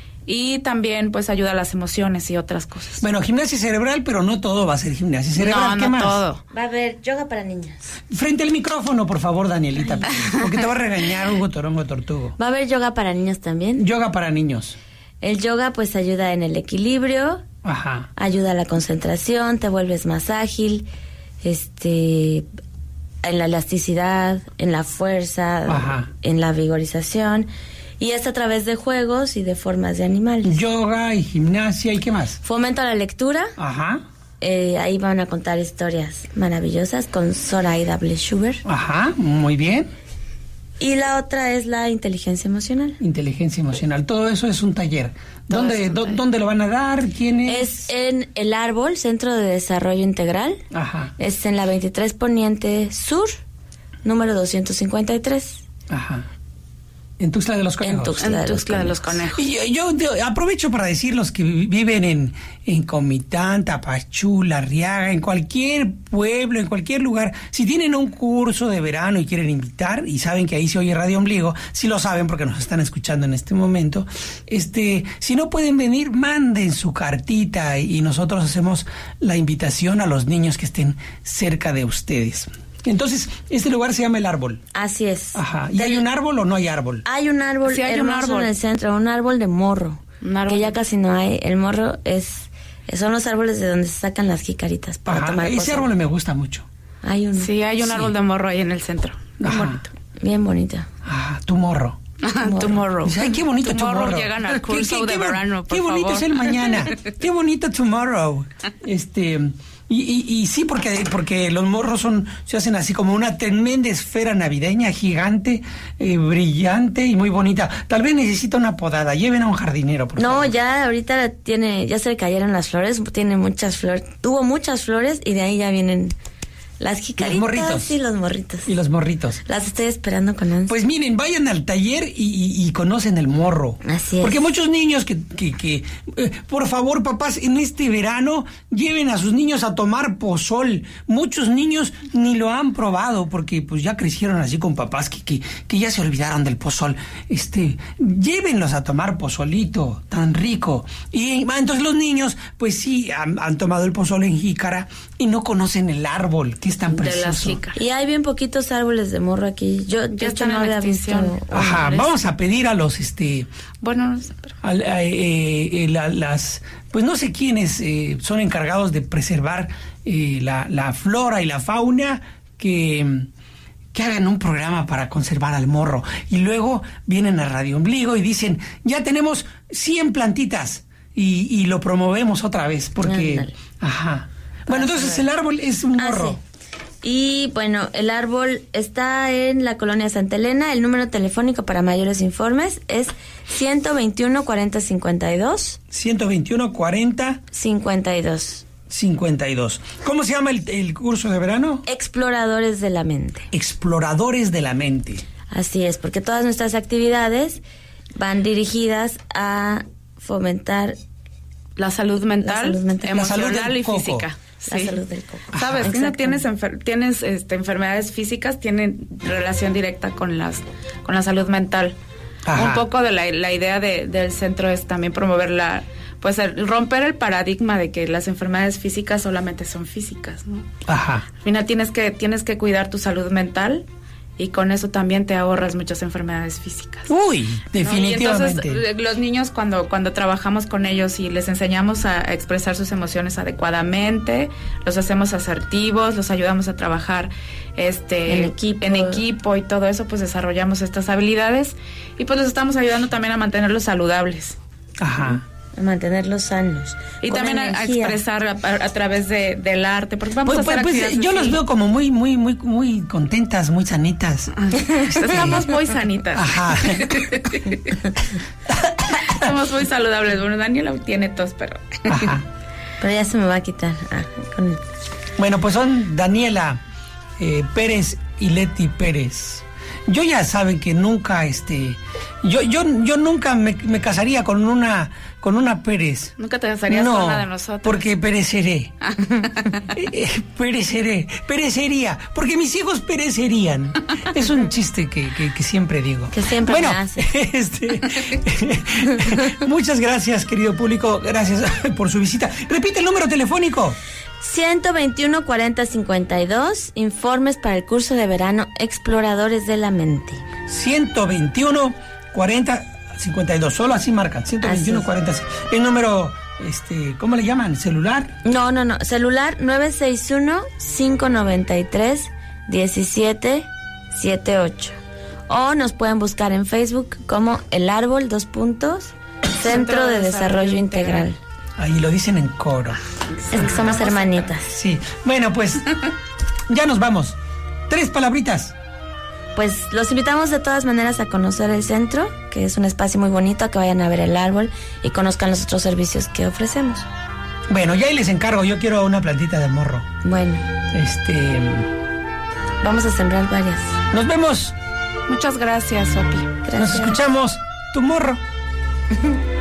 y también, pues, ayuda a las emociones y otras cosas. Bueno, gimnasia cerebral, pero no todo va a ser gimnasia cerebral. no, ¿Qué no más? todo. Va a haber yoga para niños. Frente al micrófono, por favor, Danielita, porque te va a regañar Hugo Torongo Tortugo. Va a haber yoga para niños también. Yoga para niños. El yoga pues ayuda en el equilibrio, Ajá. ayuda a la concentración, te vuelves más ágil, este, en la elasticidad, en la fuerza, Ajá. en la vigorización, y es a través de juegos y de formas de animales. Yoga y gimnasia, ¿y qué más? Fomenta la lectura, Ajá. eh, ahí van a contar historias maravillosas con Zoraida Blechuber. Ajá, muy bien. Y la otra es la inteligencia emocional. Inteligencia emocional. Todo eso es un taller. ¿Dónde, do, ¿Dónde lo van a dar? ¿Quién es? Es en El Árbol, Centro de Desarrollo Integral. Ajá. Es en la veintitrés Poniente Sur, número doscientos cincuenta y tres. Ajá. En Tuxtla de los Conejos. En Tuxtla, en Tuxtla de los Conejos. Y yo, yo, yo aprovecho para decir los que viven en, en Comitán, Tapachula, Arriaga, en cualquier pueblo, en cualquier lugar, si tienen un curso de verano y quieren invitar, y saben que ahí se oye Radio Ombligo, si lo saben porque nos están escuchando en este momento, este, si no pueden venir, manden su cartita y nosotros hacemos la invitación a los niños que estén cerca de ustedes. Entonces, este lugar se llama El Árbol. Así es. Ajá. ¿Y hay un árbol o no hay árbol? Hay un árbol, sí, hay un árbol en el centro, un árbol de morro, un árbol. Que ya casi no hay. El morro es, son los árboles de donde se sacan las jicaritas para Ajá, tomar ese pozol. árbol me gusta mucho. Hay un, sí, hay un sí. árbol de morro ahí en el centro. Bien Ajá. bonito. Bien bonito. Ah, tu morro. Tomorrow. Tomorrow. Ay, qué bonito Tomorrow tomorrow. Llegan al curso ¿Qué, qué, de qué, verano, por Qué bonito favor. es el mañana. Qué bonito tomorrow. Este... Y, y, y sí, porque porque los morros son se hacen así como una tremenda esfera navideña gigante, eh, brillante y muy bonita. Tal vez necesita una podada. Lleven a un jardinero, por No, favor. ya ahorita tiene, ya se le cayeron las flores, tiene muchas flores, tuvo muchas flores y de ahí ya vienen las jicaritas. Los morritos. Y los morritos. Y los morritos. Las estoy esperando con ansia. Pues miren, vayan al taller y, y, y conocen el morro. Así es. Porque muchos niños que, que, que eh, por favor, papás, en este verano lleven a sus niños a tomar pozol. Muchos niños ni lo han probado porque pues ya crecieron así con papás que, que, que ya se olvidaron del pozol. Este, llévenlos a tomar pozolito tan rico. Y ah, entonces los niños, pues sí, han, han tomado el pozol en jícara y no conocen el árbol, que es tan De las precioso. jícaras. Y hay bien poquitos árboles de morro aquí. Yo de Ya hecho están no en había extinción. visto. Ajá, árboles. vamos a pedir a los, este, Bueno, no sé, pero... al- a- eh, eh, la- las, pues no sé quiénes eh, son encargados de preservar eh, la, la flora y la fauna, que, que hagan un programa para conservar al morro. Y luego vienen a Radio Ombligo y dicen, ya tenemos cien plantitas y, y lo promovemos otra vez, porque, Ándale. ajá. Bueno, entonces el árbol es un Ah, morro. sí. Y bueno, el árbol está en la colonia Santa Elena. El número telefónico para mayores informes es ciento veintiuno, cuarenta, cincuenta y dos. ciento veintiuno, cuarenta, cincuenta y dos. cincuenta y dos. ¿Cómo se llama el, el curso de verano? Exploradores de la mente. Exploradores de la mente. Así es, porque todas nuestras actividades van dirigidas a fomentar La salud mental, La salud mental. emocional La salud del y coco. física. la Sí. salud del coco. Sabes, si Ajá, no tienes exactamente. enfer- tienes este, enfermedades físicas, tienen relación directa con las con la salud mental. Ajá. Un poco de la, la idea de, del centro es también promover la, pues el, romper el paradigma de que las enfermedades físicas solamente son físicas, ¿no? Ajá. Al final tienes que tienes que cuidar tu salud mental y con eso también te ahorras muchas enfermedades físicas. Uy, ¿no? definitivamente. Y entonces eh, los niños cuando cuando trabajamos con ellos y les enseñamos a expresar sus emociones adecuadamente, los hacemos asertivos, los ayudamos a trabajar este En equipo. en equipo y todo eso, pues desarrollamos estas habilidades y pues los estamos ayudando también a mantenerlos saludables. Ajá. A mantenerlos sanos. Y con también a, a energía. expresar a, a través de, del arte, porque vamos Pues, a hacer pues, pues, actividades yo así. las veo como muy, muy, muy, muy contentas, muy sanitas. Estamos muy sanitas. Ajá. Somos muy saludables. Bueno, Daniela tiene tos, pero... Ajá. Pero ya se me va a quitar. Ah, con el- Bueno, pues son Daniela eh, Pérez y Leti Pérez. Yo ya saben que nunca, este, yo, yo, yo nunca me, me casaría con una, con una Pérez. Nunca te casarías No, con una de nosotros. porque pereceré. Eh, eh, pereceré, perecería, porque mis hijos perecerían. Es un chiste que, que, que siempre digo. Que siempre bueno, me hace. este, muchas gracias, querido público, gracias por su visita. Repite el número telefónico. ciento veintiuno, cuarenta, cincuenta y dos. Informes para el curso de verano Exploradores de la Mente. ciento veintiuno, cuarenta, cincuenta y dos, solo así marcan, ciento veintiuno, cuarenta. El número, este, ¿cómo le llaman? ¿Celular? No, no, no. Celular nueve seis uno, cinco nueve tres, uno siete siete ocho. O nos pueden buscar en Facebook como El Árbol, dos puntos, Centro de Desarrollo Integral. Ahí lo dicen en coro. Es que somos hermanitas. Sí. Bueno, pues ya nos vamos. Tres palabritas. pues los invitamos de todas maneras a conocer el centro, que es un espacio muy bonito, a que vayan a ver el árbol y conozcan los otros servicios que ofrecemos. Bueno, ya ahí les encargo, yo quiero una plantita de morro. Bueno. Este... Vamos a sembrar varias. Nos vemos. Muchas gracias, Sopi. Gracias. Nos escuchamos. Tu morro.